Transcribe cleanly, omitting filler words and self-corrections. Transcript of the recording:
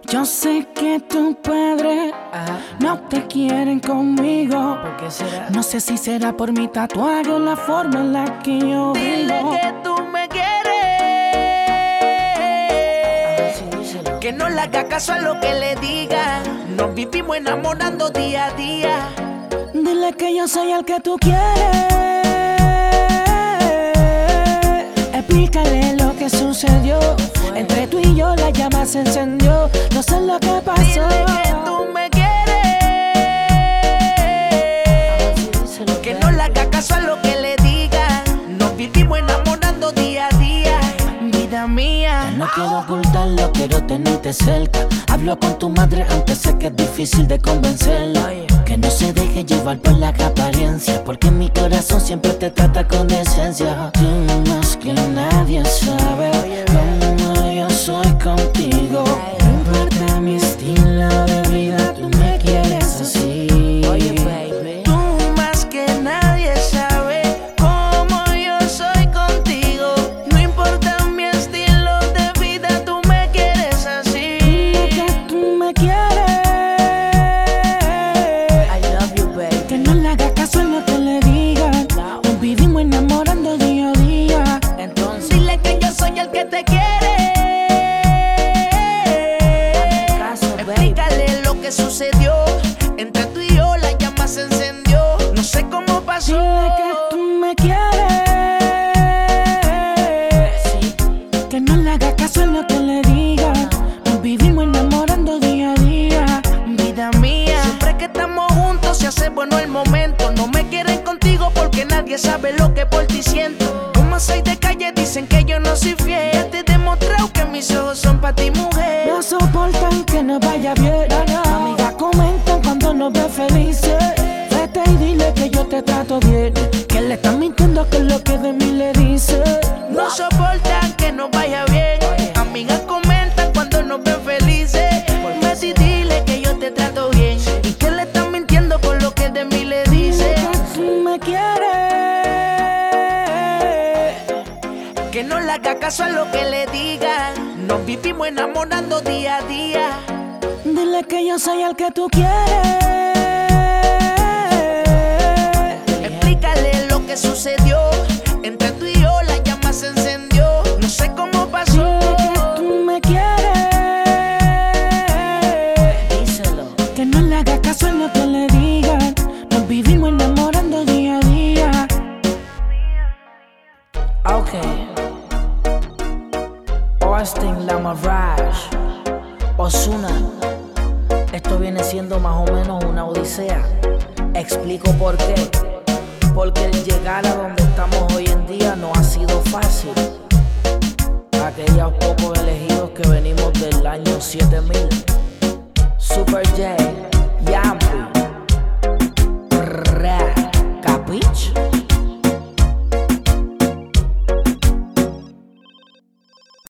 Yo sé que tus padres no te quieren conmigo. ¿Por qué será? No sé si será por mi tatuaje o la forma en la que yo Dile vivo. que tú me quieres. Sí, díselo. Que no le haga caso a lo que le diga. Nos vivimos enamorando día a día. Dile que yo soy el que tú quieres. Explícale lo que sucedió. Entre tú y yo la llama se encendió. No sé lo que pasó. Dile que tú me quieres. Que no le haga caso a lo que le diga. Nos vivimos enamorando día a día. Vida mía. No quiero ocultarlo, quiero tenerte cerca. Hablo con tu madre, aunque sé que es difícil de convencerla. Que no se deje llevar por la apariencia, porque mi corazón siempre te trata con decencia. Tú más que nadie sabe cómo yo soy contigo. No importa mi estilo de vida, tú me quieres así. Oye, baby. Tú más que nadie sabe cómo yo soy contigo. No importa mi estilo de vida, tú me quieres así. Dile que tú me quieres. I love you, baby. Que no le hagas caso a lo que le digan. Nos vivimos enamorando día a día. Entonces dile que yo soy el que te quiere. Explícale lo que sucedió. Entre tú y yo la llama se encendió. No sé cómo pasó. Dile que tú me quieres. Sí. Que no le hagas caso a lo que le digan. Nos vivimos enamorando día a día. Vida mía. Siempre que estamos juntos se hace bueno el momento. No me quieren contigo porque nadie sabe lo que por ti siento. Como soy de calle dicen que yo no soy fiel. Ya te he demostrado que mis ojos son para ti, mujer. No soportan que no vaya bien. Amigas comentan cuando nos ven felices. Vete y dile que yo te trato bien. Que le están mintiendo que lo que de mí le dice. No soportan que nos vaya bien. Amigas comentan cuando nos ven felices. Vete y dile que yo te trato bien. Y que le están mintiendo por lo que de mí le dice. Que tú me quieres. Que no le haga caso a lo que le digan. Nos vivimos enamorando día a día. Dile que yo soy el que tú quieres. Explícale lo que sucedió. Entre tú y yo la llama se encendió. No sé cómo pasó. Dile que tú me quieres. Díselo. Que no le hagas caso a lo que le digan. Nos vivimos enamorando día a día. Ok. Austin Lamarage, Ozuna. Esto viene siendo más o menos una odisea. Explico por qué. Porque el llegar a donde estamos hoy en día no ha sido fácil. Aquellos pocos elegidos que venimos del año 7000. Super J.